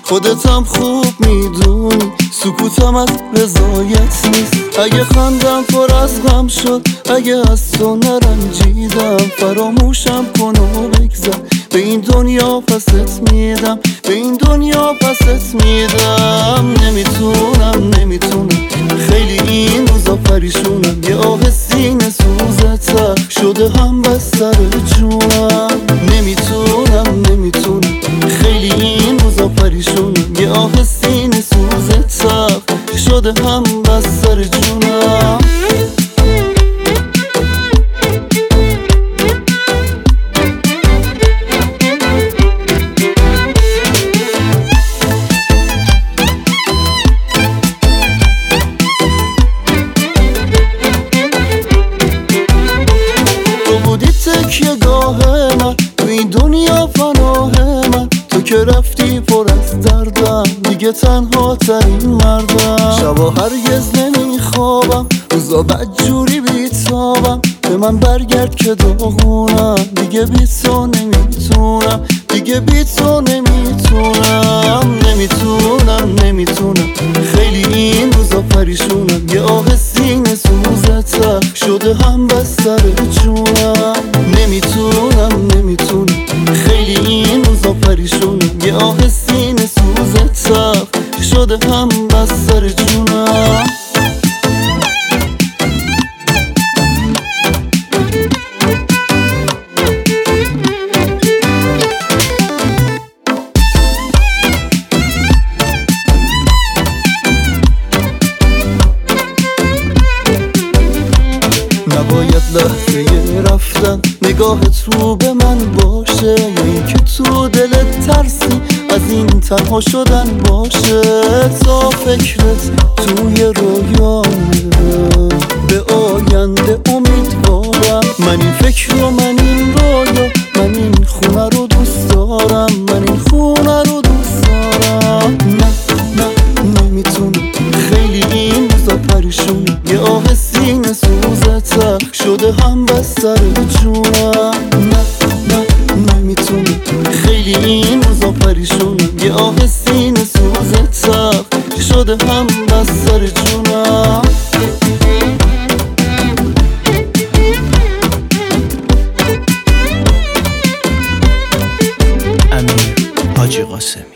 خودتم خوب میدونی سکوتم از رضایت نیست. اگه خندم پر از غم شد، اگه از تو نرنجیدم، فراموشم کن و بگذر. به این دنیا پست میدم، به این دنیا پست میدم. نمیتونم خیلی این روزا پریشونم. یه آه سینه سوزتر شده هم بستر جونم. نمیتونم خیلی این روزا پریشونم. یه آه سینه سوزتر شده هم بستر جونم. تکیه گاه من تو این دنیا پناه من، تو که رفتی پر از دردم، دیگه تنها ترین مردم. شبا هرگز نمیخوابم، روزا بدجوری بیتابم. به من برگرد که داغونم، دیگه بی تو نمیتونم، دیگه بی تو نمیتونم. نمیتونم خیلی این روزا پریشونم. یه آه سینه سوزتر شده هم بستر جونم. نمیتونم خیلی این روزا پریشونم. یه آه سینه سوزتر شده هم بستر جونم. نباید لحظه رفتن نگاهت رو به من باشه، یا اینکه تو دلت ترسی از این تنها شدن باشه. تا فکرت توی رویامه، به آینده امیدوارم. من این فکر و من این رویا، من این خونه رو دوست دارم، من این خونه رو دوست دارم. نمیتونم خیلی این روزا پریشونم. یه آه سینه سوزتر شده هم بستر جونم. نمیتونم خیلی این روزا پریشونم. یه آه سینه سوزتر شده هم بستر جونم. امیر حاجی قاسم.